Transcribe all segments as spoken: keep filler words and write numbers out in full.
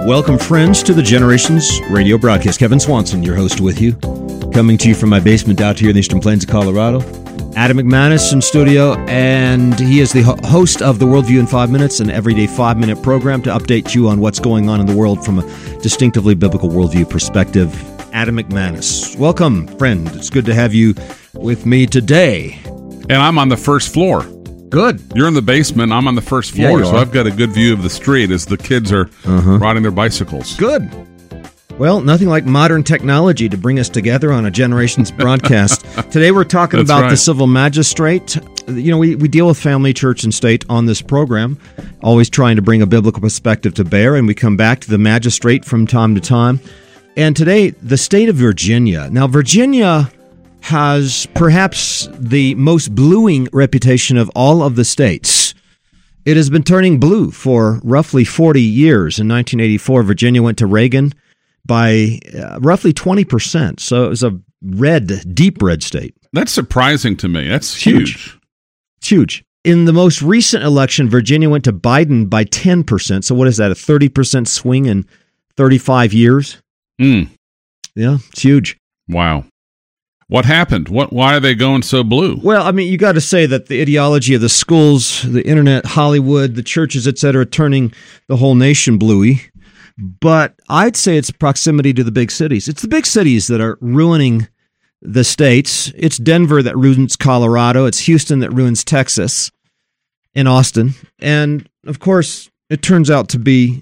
Welcome, friends, to the Generations radio broadcast. Kevin Swanson, your host, with you, coming to you from my basement out here in the Eastern Plains of Colorado. Adam McManus in studio, and he is the ho- host of the Worldview in Five Minutes, an everyday five-minute program to update you on what's going on in the world from a distinctively biblical worldview perspective. Adam McManus, welcome, friend. It's good to have you with me today. And I'm on the first floor. Good. You're in the basement. I'm on the first floor, yeah, so I've got a good view of the street as the kids are uh-huh. riding their bicycles. Good. Well, nothing like modern technology to bring us together on a Generations broadcast. Today we're talking That's about right. the civil magistrate. You know, we, we deal with family, church, and state on this program, always trying to bring a biblical perspective to bear, and we come back to the magistrate from time to time. And today, the state of Virginia. Now, Virginia has perhaps the most bluing reputation of all of the states. It has been turning blue for roughly forty years. In nineteen eighty-four, Virginia went to Reagan by uh, roughly twenty percent. So it was a red, deep red state. That's surprising to me. That's huge. Huge. It's huge. In the most recent election, Virginia went to Biden by ten percent. So what is that, a thirty percent swing in thirty-five years? Mm. Yeah, it's huge. Wow. What happened? What? Why are they going so blue? Well, I mean, you got to say that the ideology of the schools, the internet, Hollywood, the churches, et cetera, turning the whole nation bluey. But I'd say it's proximity to the big cities. It's the big cities that are ruining the states. It's Denver that ruins Colorado. It's Houston that ruins Texas and Austin. And, of course, it turns out to be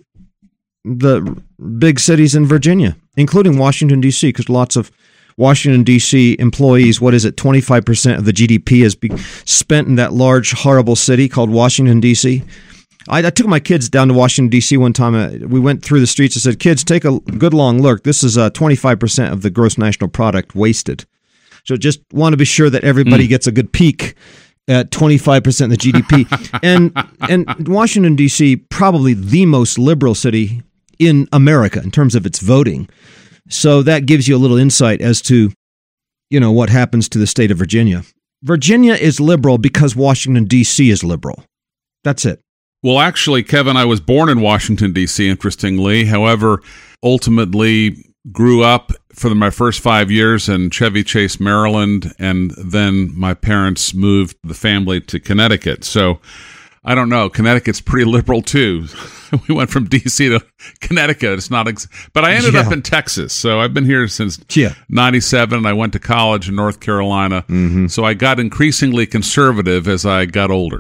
the big cities in Virginia, including Washington, D C, because lots of Washington, D C employees, what is it, twenty-five percent of the G D P is be spent in that large, horrible city called Washington, D C. I, I took my kids down to Washington, D C one time. Uh, we went through the streets and said, kids, take a good long look. This is uh, twenty-five percent of the gross national product wasted. So just want to be sure that everybody mm. gets a good peek at twenty-five percent of the G D P. and and Washington, D C, probably the most liberal city in America in terms of its voting. So that gives you a little insight as to, you know, what happens to the state of Virginia. Virginia is liberal because Washington, D C is liberal. That's it. Well, actually, Kevin, I was born in Washington, D C, interestingly. However, ultimately grew up for my first five years in Chevy Chase, Maryland, and then my parents moved the family to Connecticut. So I don't know. Connecticut's pretty liberal, too. We went from D C to Connecticut. It's not, ex- but I ended yeah. up in Texas. So I've been here since yeah. ninety-seven. And I went to college in North Carolina. Mm-hmm. So I got increasingly conservative as I got older.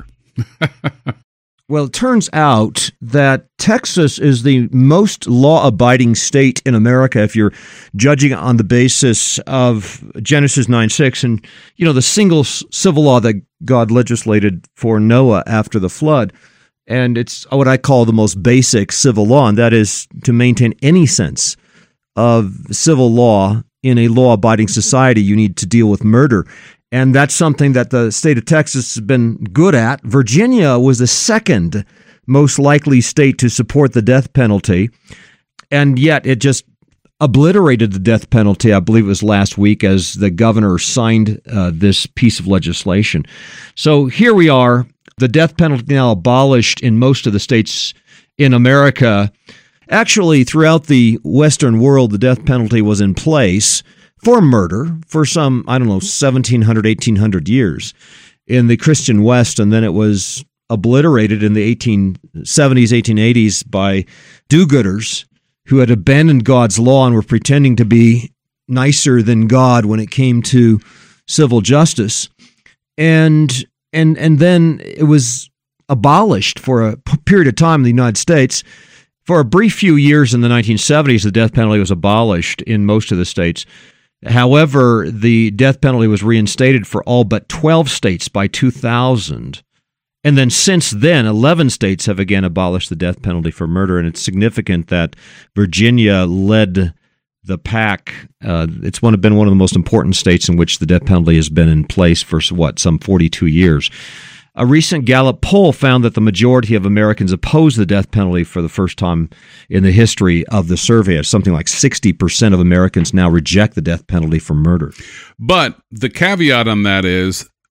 Well, it turns out that Texas is the most law-abiding state in America if you're judging on the basis of Genesis nine six and, you know, the single civil law that God legislated for Noah after the flood. And it's what I call the most basic civil law, and that is to maintain any sense of civil law in a law-abiding society, you need to deal with murder. And that's something that the state of Texas has been good at. Virginia was the second most likely state to support the death penalty, and yet it just obliterated the death penalty, I believe it was last week, as the governor signed uh, this piece of legislation. So here we are, the death penalty now abolished in most of the states in America. Actually, throughout the Western world, the death penalty was in place for murder for some, I don't know, seventeen hundred, eighteen hundred years in the Christian West, and then it was obliterated in the eighteen seventies, eighteen eighties by do-gooders who had abandoned God's law and were pretending to be nicer than God when it came to civil justice. And and and then it was abolished for a period of time in the United States. For a brief few years in the nineteen seventies, the death penalty was abolished in most of the states. However, the death penalty was reinstated for all but twelve states by two thousand. And then since then, eleven states have again abolished the death penalty for murder. And it's significant that Virginia led the pack. Uh, it's one, been one of the most important states in which the death penalty has been in place for, what, some forty-two years. A recent Gallup poll found that the majority of Americans oppose the death penalty for the first time in the history of the survey. Something like sixty percent of Americans now reject the death penalty for murder. But the caveat on that is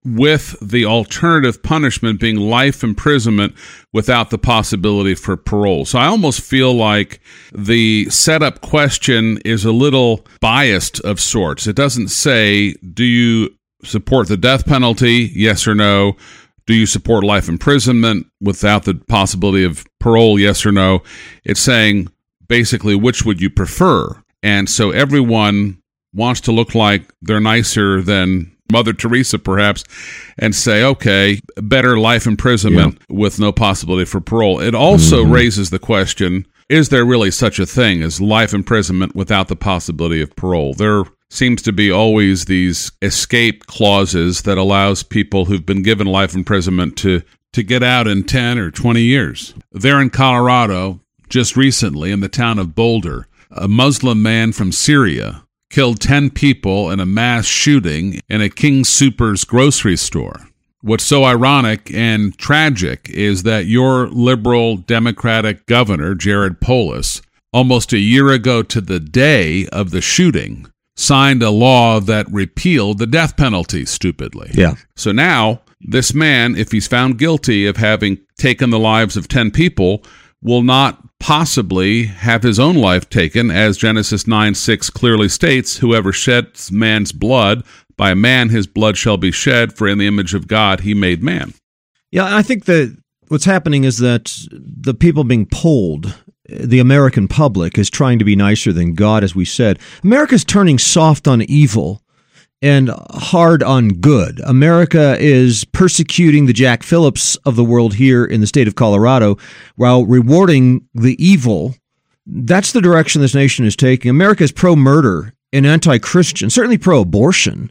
with the alternative punishment being life imprisonment without the possibility for parole. So I almost feel like the setup question is a little biased of sorts. It doesn't say, do you support the death penalty? Yes or no. Do you support life imprisonment without the possibility of parole? Yes or no. It's saying basically, which would you prefer? And so everyone wants to look like they're nicer than Mother Teresa, perhaps, and say, okay, better life imprisonment yeah. with no possibility for parole. It also mm-hmm. raises the question, is there really such a thing as life imprisonment without the possibility of parole? There seems to be always these escape clauses that allows people who've been given life imprisonment to, to get out in ten or twenty years. There in Colorado, just recently in the town of Boulder, a Muslim man from Syria killed ten people in a mass shooting in a King Soopers grocery store. What's so ironic and tragic is that your liberal Democratic governor, Jared Polis, almost a year ago to the day of the shooting, signed a law that repealed the death penalty, stupidly. Yeah. So now, this man, if he's found guilty of having taken the lives of ten people, will not possibly have his own life taken, as Genesis nine six clearly states, whoever sheds man's blood, by man his blood shall be shed, for in the image of God he made man. Yeah, I think that what's happening is that the people being polled, the American public, is trying to be nicer than God, as we said. America's turning soft on evil and hard on good. America is persecuting the Jack Phillips of the world here in the state of Colorado while rewarding the evil. That's the direction this nation is taking. America is pro-murder and anti-Christian, certainly pro-abortion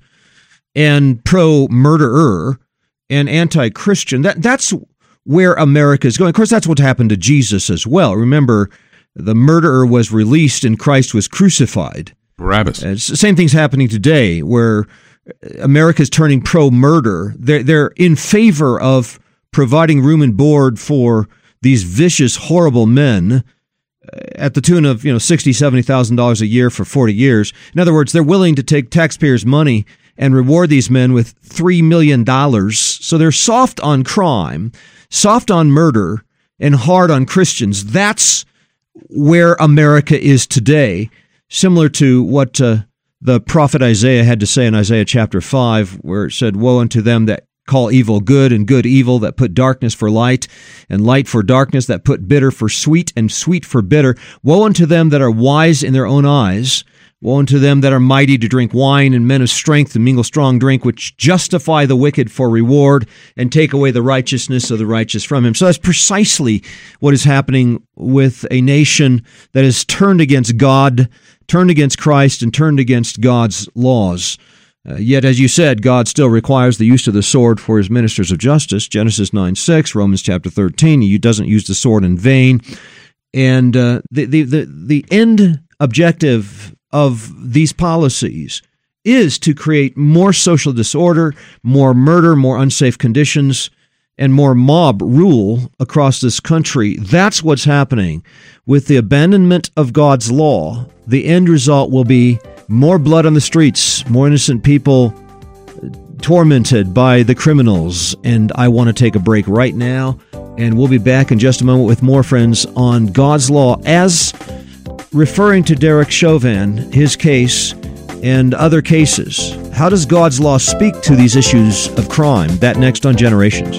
and pro-murderer and anti-Christian. That That's where America is going. Of course, that's what happened to Jesus as well. Remember, the murderer was released and Christ was crucified. Barabbas. It's the same thing's happening today, where America's turning pro-murder. They're, they're in favor of providing room and board for these vicious, horrible men at the tune of, you know, sixty thousand dollars, seventy thousand dollars a year for forty years. In other words, they're willing to take taxpayers' money and reward these men with three million dollars. So they're soft on crime, soft on murder, and hard on Christians. That's where America is today. Similar to what uh, the prophet Isaiah had to say in Isaiah chapter five, where it said, woe unto them that call evil good and good evil, that put darkness for light and light for darkness, that put bitter for sweet and sweet for bitter. Woe unto them that are wise in their own eyes. Woe unto them that are mighty to drink wine and men of strength to mingle strong drink, which justify the wicked for reward and take away the righteousness of the righteous from him. So that's precisely what is happening with a nation that is turned against God, turned against Christ, and turned against God's laws. Uh, yet, as you said, God still requires the use of the sword for his ministers of justice. Genesis nine six, Romans chapter thirteen, he doesn't use the sword in vain. And uh, the, the, the, the end objective of these policies is to create more social disorder, more murder, more unsafe conditions, and more mob rule across this country. That's what's happening. With the abandonment of God's law, the end result will be more blood on the streets, more innocent people tormented by the criminals. And I want to take a break right now, and we'll be back in just a moment with more, friends, on God's law as referring to Derek Chauvin, his case, and other cases. How does God's law speak to these issues of crime? That next on Generations.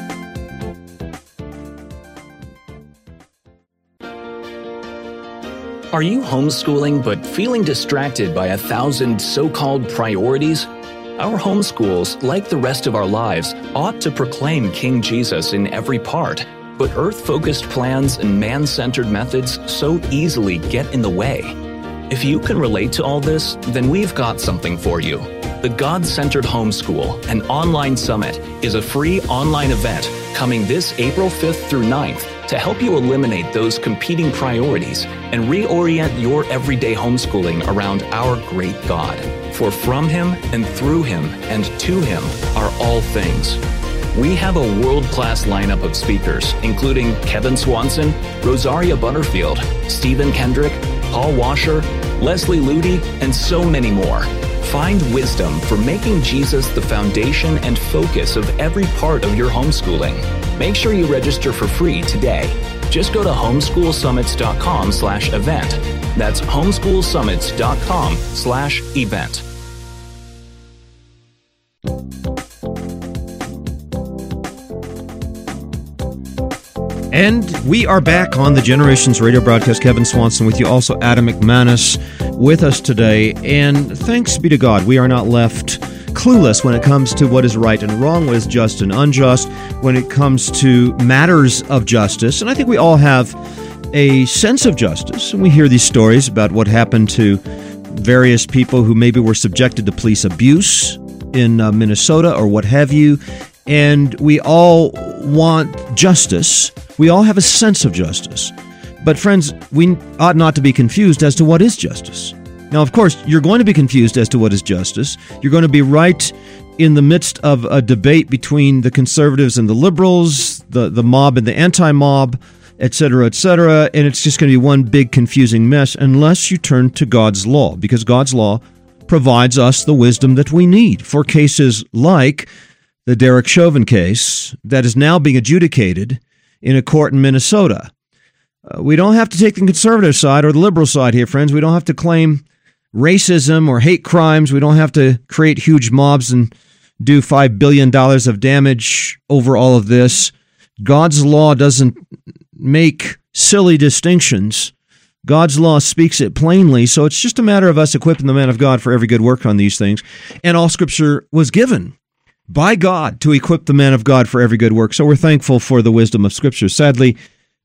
Are you homeschooling but feeling distracted by a thousand so-called priorities? Our homeschools, like the rest of our lives, ought to proclaim King Jesus in every part. But earth-focused plans and man-centered methods so easily get in the way. If you can relate to all this, then we've got something for you. The God-Centered Homeschool, an online summit, is a free online event coming this April fifth through ninth to help you eliminate those competing priorities and reorient your everyday homeschooling around our great God. For from Him and through Him and to Him are all things. We have a world-class lineup of speakers, including Kevin Swanson, Rosaria Butterfield, Stephen Kendrick, Paul Washer, Leslie Ludy, and so many more. Find wisdom for making Jesus the foundation and focus of every part of your homeschooling. Make sure you register for free today. Just go to homeschoolsummits.com slash event. That's homeschoolsummits.com slash event. And we are back on the Generations Radio broadcast. Kevin Swanson with you, also Adam McManus with us today. And thanks be to God, we are not left clueless when it comes to what is right and wrong, what is just and unjust, when it comes to matters of justice. And I think we all have a sense of justice. And we hear these stories about what happened to various people who maybe were subjected to police abuse in uh, Minnesota or what have you. And we all want justice. We all have a sense of justice. But friends, we ought not to be confused as to what is justice. Now, of course, you're going to be confused as to what is justice. You're going to be right in the midst of a debate between the conservatives and the liberals, the, the mob and the anti-mob, et cetera, et cetera, and it's just going to be one big confusing mess unless you turn to God's law, because God's law provides us the wisdom that we need for cases like the Derek Chauvin case that is now being adjudicated in a court in Minnesota. Uh, we don't have to take the conservative side or the liberal side here, friends. We don't have to claim racism or hate crimes. We don't have to create huge mobs and do five billion dollars of damage over all of this. God's law doesn't make silly distinctions. God's law speaks it plainly, so it's just a matter of us equipping the man of God for every good work on these things. And all Scripture was given by God to equip the man of God for every good work. So we're thankful for the wisdom of Scripture. Sadly,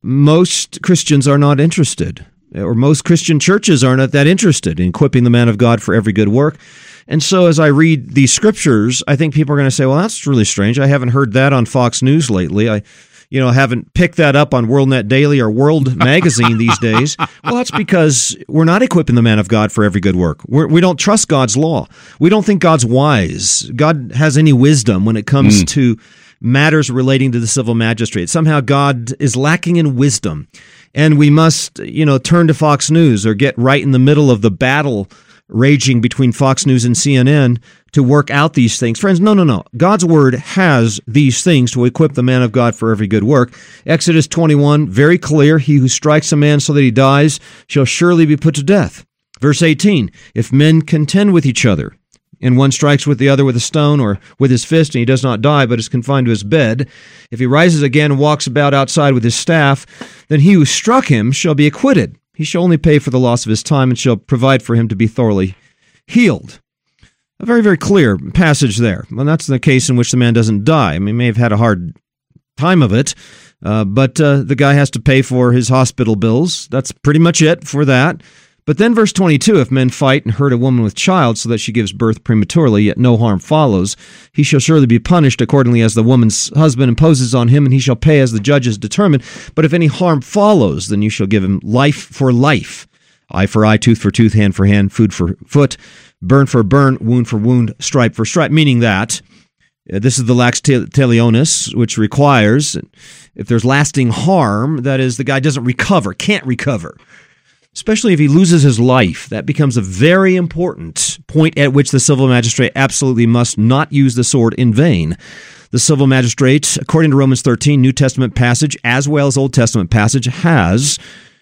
most Christians are not interested, or most Christian churches are not that interested in equipping the man of God for every good work. And so as I read these Scriptures, I think people are going to say, well, that's really strange. I haven't heard that on Fox News lately. I you know, haven't picked that up on WorldNet Daily or World Magazine these days. Well, that's because we're not equipping the man of God for every good work. We're, we don't trust God's law. We don't think God's wise. God has any wisdom when it comes mm. to matters relating to the civil magistrate. Somehow God is lacking in wisdom, and we must, you know, turn to Fox News or get right in the middle of the battle raging between Fox News and C N N to work out these things. Friends, no, no, no. God's word has these things to equip the man of God for every good work. Exodus twenty-one, very clear. He who strikes a man so that he dies shall surely be put to death. Verse eighteen, if men contend with each other, and one strikes with the other with a stone or with his fist, and he does not die, but is confined to his bed, if he rises again and walks about outside with his staff, then he who struck him shall be acquitted. He shall only pay for the loss of his time and shall provide for him to be thoroughly healed. A very, very clear passage there. Well, that's the case in which the man doesn't die. I mean, he may have had a hard time of it, uh, but uh, the guy has to pay for his hospital bills. That's pretty much it for that. But then verse twenty-two, if men fight and hurt a woman with child so that she gives birth prematurely, yet no harm follows, he shall surely be punished accordingly as the woman's husband imposes on him, and he shall pay as the judges determine. But if any harm follows, then you shall give him life for life, eye for eye, tooth for tooth, hand for hand, foot for foot, burn for burn, wound for wound, stripe for stripe, meaning that uh, this is the lax talionis, which requires, if there's lasting harm, that is, the guy doesn't recover, can't recover, especially if he loses his life. That becomes a very important point at which the civil magistrate absolutely must not use the sword in vain. The civil magistrate, according to Romans thirteen, New Testament passage, as well as Old Testament passage, has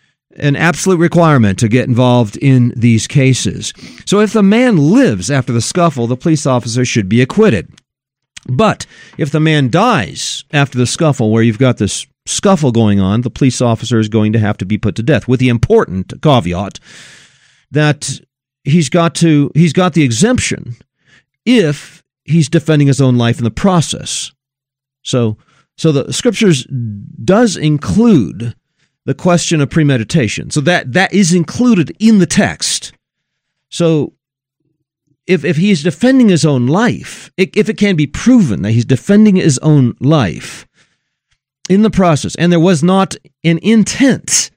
an absolute requirement to get involved in these cases. So if the man lives after the scuffle, the police officer should be acquitted. But if the man dies after the scuffle, where you've got this scuffle going on, the police officer is going to have to be put to death, with the important caveat that he's got to he's got the exemption if he's defending his own life in the process. So so the Scriptures does include the question of premeditation. So that that is included in the text. So if if he is defending his own life, if it can be proven that he's defending his own life in the process, and there was not an intent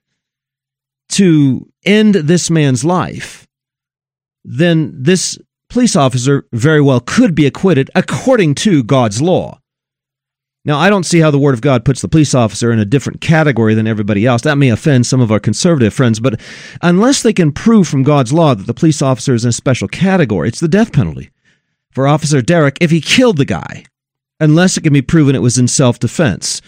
to end this man's life, then this police officer very well could be acquitted according to God's law. Now, I don't see how the Word of God puts the police officer in a different category than everybody else. That may offend some of our conservative friends, but unless they can prove from God's law that the police officer is in a special category, it's the death penalty for Officer Derrick if he killed the guy, unless it can be proven it was in self-defense.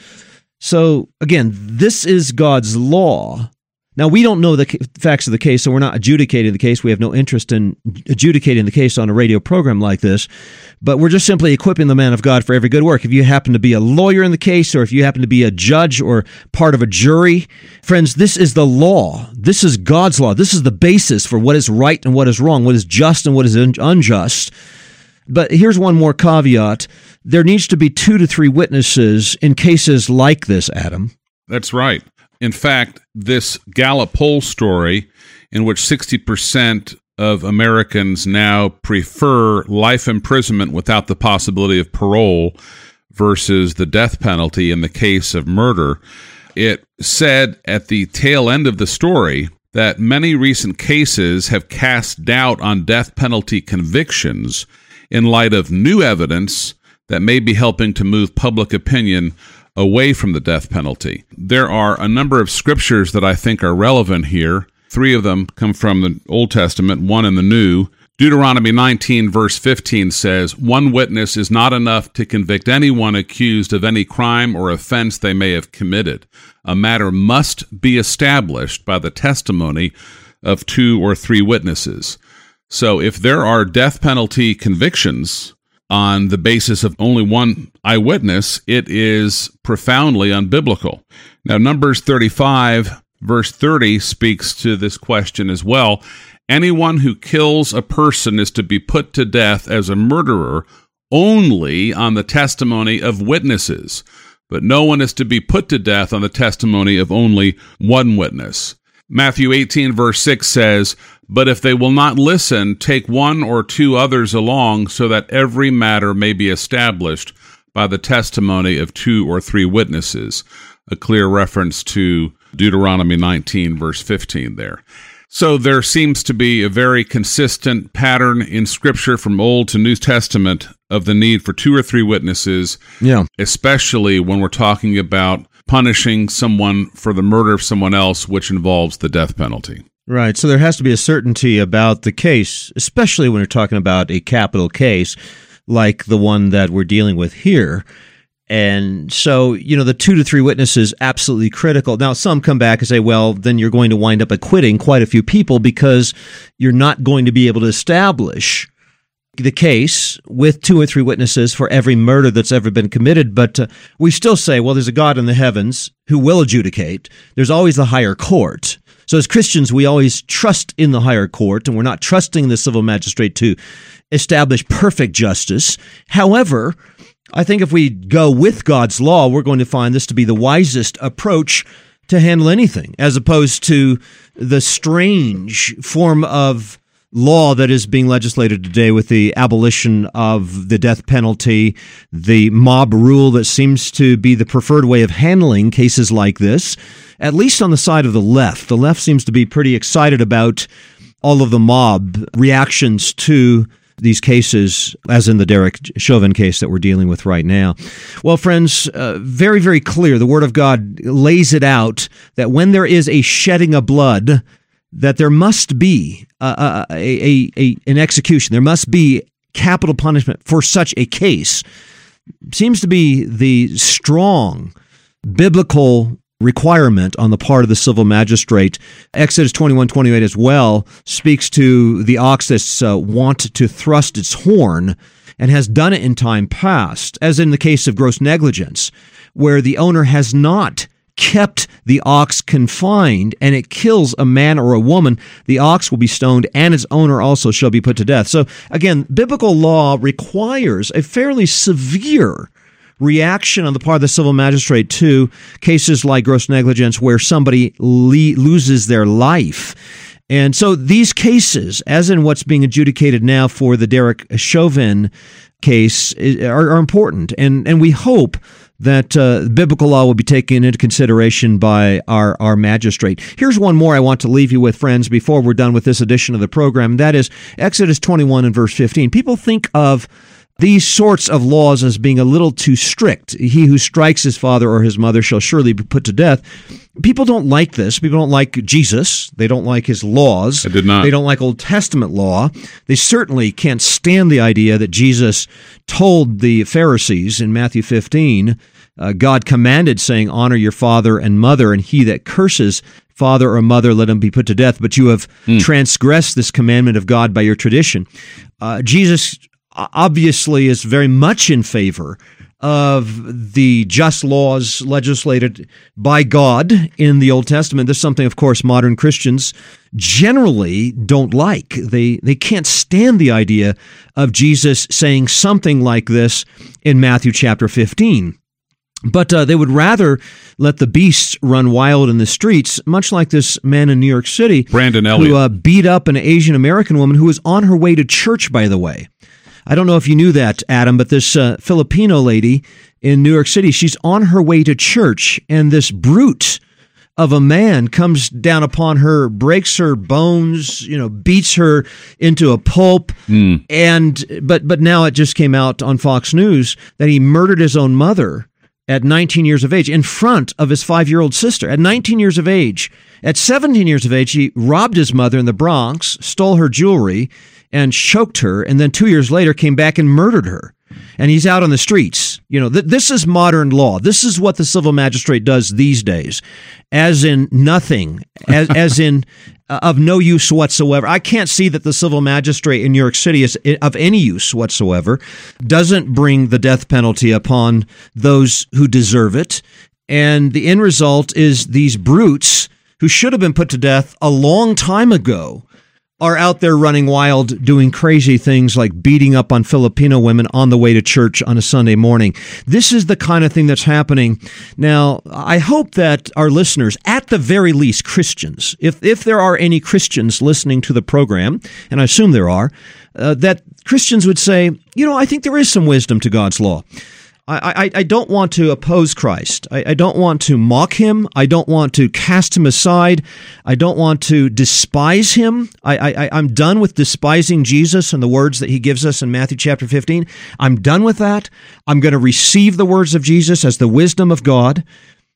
So, again, this is God's law. Now, we don't know the facts of the case, so we're not adjudicating the case. We have no interest in adjudicating the case on a radio program like this, but we're just simply equipping the man of God for every good work. If you happen to be a lawyer in the case, or if you happen to be a judge or part of a jury, friends, this is the law. This is God's law. This is the basis for what is right and what is wrong, what is just and what is unjust. But here's one more caveat. There needs to be two to three witnesses in cases like this, Adam. That's right. In fact, this Gallup poll story, in which sixty percent of Americans now prefer life imprisonment without the possibility of parole versus the death penalty in the case of murder, it said at the tail end of the story that many recent cases have cast doubt on death penalty convictions in light of new evidence that may be helping to move public opinion away from the death penalty. There are a number of scriptures that I think are relevant here. Three of them come from the Old Testament, one in the New. Deuteronomy nineteen, verse fifteen says, "One witness is not enough to convict anyone accused of any crime or offense they may have committed. A matter must be established by the testimony of two or three witnesses." So if there are death penalty convictions on the basis of only one eyewitness, it is profoundly unbiblical. Now, Numbers thirty-five, verse thirty speaks to this question as well. Anyone who kills a person is to be put to death as a murderer only on the testimony of witnesses, but no one is to be put to death on the testimony of only one witness. Matthew eighteen, verse six says, "But if they will not listen, take one or two others along, so that every matter may be established by the testimony of two or three witnesses." A clear reference to Deuteronomy nineteen, verse fifteen there. So there seems to be a very consistent pattern in Scripture from Old to New Testament of the need for two or three witnesses, yeah, especially when we're talking about punishing someone for the murder of someone else, which involves the death penalty. Right. So there has to be a certainty about the case, especially when we're talking about a capital case like the one that we're dealing with here. And so, you know, the two to three witnesses, absolutely critical. Now, some come back and say, well, then you're going to wind up acquitting quite a few people because you're not going to be able to establish the case with two or three witnesses for every murder that's ever been committed. But uh, we still say, well, there's a God in the heavens who will adjudicate. There's always the higher court. So as Christians, we always trust in the higher court, and we're not trusting the civil magistrate to establish perfect justice. However, I think if we go with God's law, we're going to find this to be the wisest approach to handle anything, as opposed to the strange form of law that is being legislated today with the abolition of the death penalty, the mob rule that seems to be the preferred way of handling cases like this, at least on the side of the left. The left seems to be pretty excited about all of the mob reactions to these cases, as in the Derek Chauvin case that we're dealing with right now. Well, friends, uh, very, very clear. The Word of God lays it out that when there is a shedding of blood, that there must be a, a, a, a, an execution. There must be capital punishment for such a case. Seems to be the strong biblical requirement on the part of the civil magistrate. Exodus twenty-one twenty-eight as well speaks to the ox that's uh, want to thrust its horn and has done it in time past, as in the case of gross negligence, where the owner has not kept the ox confined and it kills a man or a woman, the ox will be stoned and its owner also shall be put to death. So again, biblical law requires a fairly severe reaction on the part of the civil magistrate to cases like gross negligence where somebody le- loses their life. And so these cases, as in what's being adjudicated now for the Derek Chauvin case, are, are important. And, and we hope that uh, biblical law will be taken into consideration by our, our magistrate. Here's one more I want to leave you with, friends, before we're done with this edition of the program. That is Exodus twenty-one and verse fifteen. People think of these sorts of laws as being a little too strict. He who strikes his father or his mother shall surely be put to death. People don't like this. People don't like Jesus. They don't like his laws. I did not. They don't like Old Testament law. They certainly can't stand the idea that Jesus told the Pharisees in Matthew fifteen, uh, God commanded, saying, honor your father and mother, and he that curses father or mother, let him be put to death. But you have mm. transgressed this commandment of God by your tradition. Uh, Jesus obviously is very much in favor of the just laws legislated by God in the Old Testament. This is something, of course, modern Christians generally don't like. They they can't stand the idea of Jesus saying something like this in Matthew chapter fifteen. But uh, they would rather let the beasts run wild in the streets, much like this man in New York City, Brandon Elliott, who uh, beat up an Asian American woman who was on her way to church, by the way. I don't know if you knew that, Adam, but this uh, Filipino lady in New York City, she's on her way to church, and this brute of a man comes down upon her, breaks her bones, you know, beats her into a pulp, mm. and but but now it just came out on Fox News that he murdered his own mother at nineteen years of age in front of his five-year-old sister. At nineteen years of age, at seventeen years of age, he robbed his mother in the Bronx, stole her jewelry, and choked her, and then two years later came back and murdered her. And he's out on the streets. You know, th- this is modern law. This is what the civil magistrate does these days, as in nothing, as, as in uh, of no use whatsoever. I can't see that the civil magistrate in New York City is of any use whatsoever, doesn't bring the death penalty upon those who deserve it. And the end result is these brutes who should have been put to death a long time ago are out there running wild, doing crazy things like beating up on Filipino women on the way to church on a Sunday morning. This is the kind of thing that's happening. Now, I hope that our listeners, at the very least Christians, if if there are any Christians listening to the program, and I assume there are, uh, that Christians would say, you know, I think there is some wisdom to God's law. I, I, I don't want to oppose Christ. I, I don't want to mock him. I don't want to cast him aside. I don't want to despise him. I, I, I'm done with despising Jesus and the words that he gives us in Matthew chapter fifteen. I'm done with that. I'm going to receive the words of Jesus as the wisdom of God,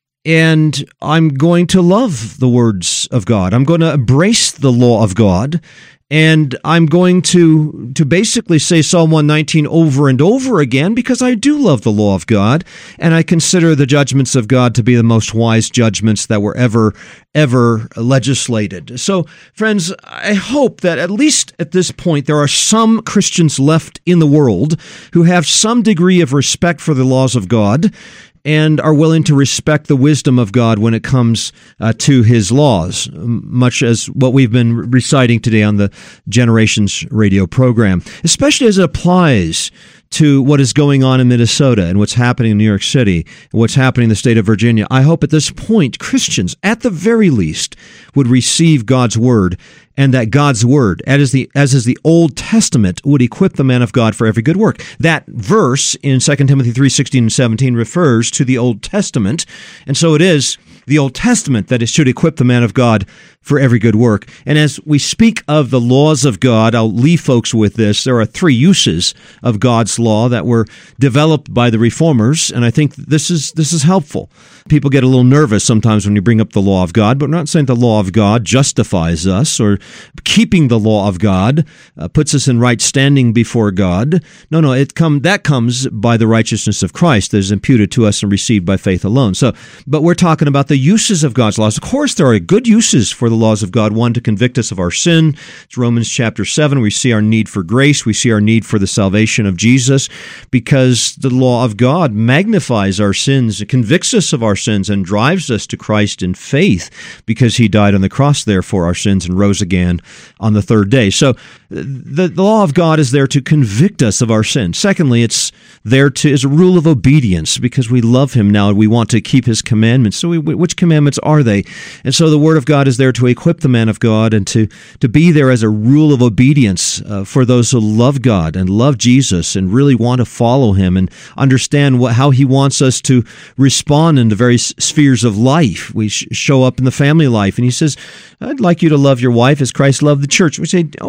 and I'm going to love the words of God. I'm going to embrace the law of God. And I'm going to to basically say Psalm one nineteen over and over again because I do love the law of God, and I consider the judgments of God to be the most wise judgments that were ever, ever legislated. So, friends, I hope that at least at this point there are some Christians left in the world who have some degree of respect for the laws of God and are willing to respect the wisdom of God when it comes uh, to his laws, much as what we've been reciting today on the Generations radio program, especially as it applies to what is going on in Minnesota and what's happening in New York City and what's happening in the state of Virginia. I hope at this point Christians, at the very least, would receive God's word, and that God's word, as is the as is the Old Testament, would equip the man of God for every good work. That verse in Second Timothy three sixteen and seventeen refers to the Old Testament, and so it is the Old Testament that it should equip the man of God for every good work. And as we speak of the laws of God, I'll leave folks with this. There are three uses of God's law that were developed by the reformers, and I think this is this is helpful. People get a little nervous sometimes when you bring up the law of God, but we're not saying the law of God justifies us or keeping the law of God uh, puts us in right standing before God. No, no, it come that comes by the righteousness of Christ that is imputed to us and received by faith alone. So, but we're talking about the uses of God's laws. Of course, there are good uses for the laws of God. One, to convict us of our sin. It's Romans chapter seven. We see our need for grace. We see our need for the salvation of Jesus because the law of God magnifies our sins, it convicts us of our sins, and drives us to Christ in faith because he died on the cross there for our sins and rose again on the third day. So the, the law of God is there to convict us of our sin. Secondly, it's there to as a rule of obedience because we love him now and we want to keep his commandments. So we, which commandments are they? And so the word of God is there to equip the man of God and to, to be there as a rule of obedience uh, for those who love God and love Jesus and really want to follow him and understand what, how he wants us to respond in the various spheres of life. We sh- show up in the family life and he says, I'd like you to love your wife as Christ loved the church. We say, oh yes,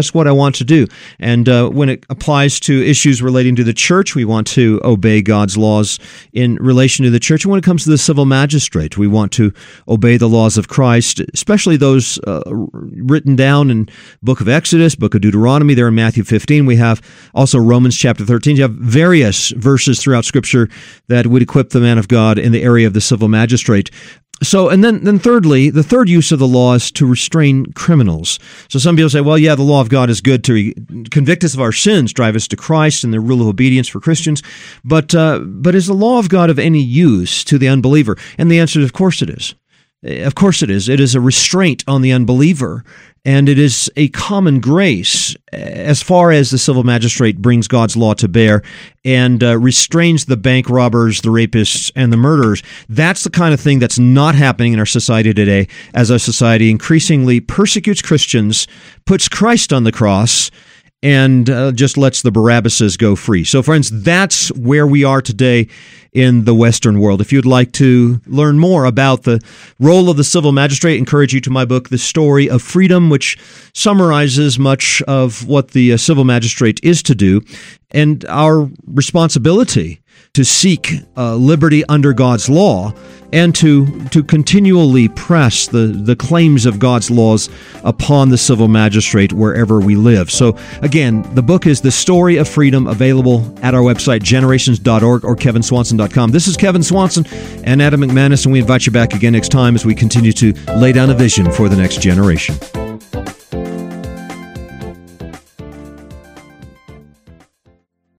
That's what I want to do. And uh, when it applies to issues relating to the church, we want to obey God's laws in relation to the church. And when it comes to the civil magistrate, we want to obey the laws of Christ, especially those uh, written down in book of Exodus, book of Deuteronomy, there in Matthew fifteen. We have also Romans chapter thirteen. You have various verses throughout Scripture that would equip the man of God in the area of the civil magistrate. So, and then, then thirdly, the third use of the law is to restrain criminals. So some people say, well, yeah, the law of God is good to re- convict us of our sins, drive us to Christ and the rule of obedience for Christians. But, uh, but is the law of God of any use to the unbeliever? And the answer is, of course it is. Of course it is. It is a restraint on the unbeliever, and it is a common grace as far as the civil magistrate brings God's law to bear and uh, restrains the bank robbers, the rapists, and the murderers. That's the kind of thing that's not happening in our society today, as our society increasingly persecutes Christians, puts Christ on the cross, and uh, just lets the Barabbases go free. So, friends, that's where we are today in the Western world. If you'd like to learn more about the role of the civil magistrate, I encourage you to my book, The Story of Freedom, which summarizes much of what the uh, civil magistrate is to do and our responsibility to seek uh, liberty under God's law and to to continually press the, the claims of God's laws upon the civil magistrate wherever we live. So again, the book is The Story of Freedom, available at our website, generations dot org or kevin swanson dot com. This is Kevin Swanson and Adam McManus, and we invite you back again next time as we continue to lay down a vision for the next generation.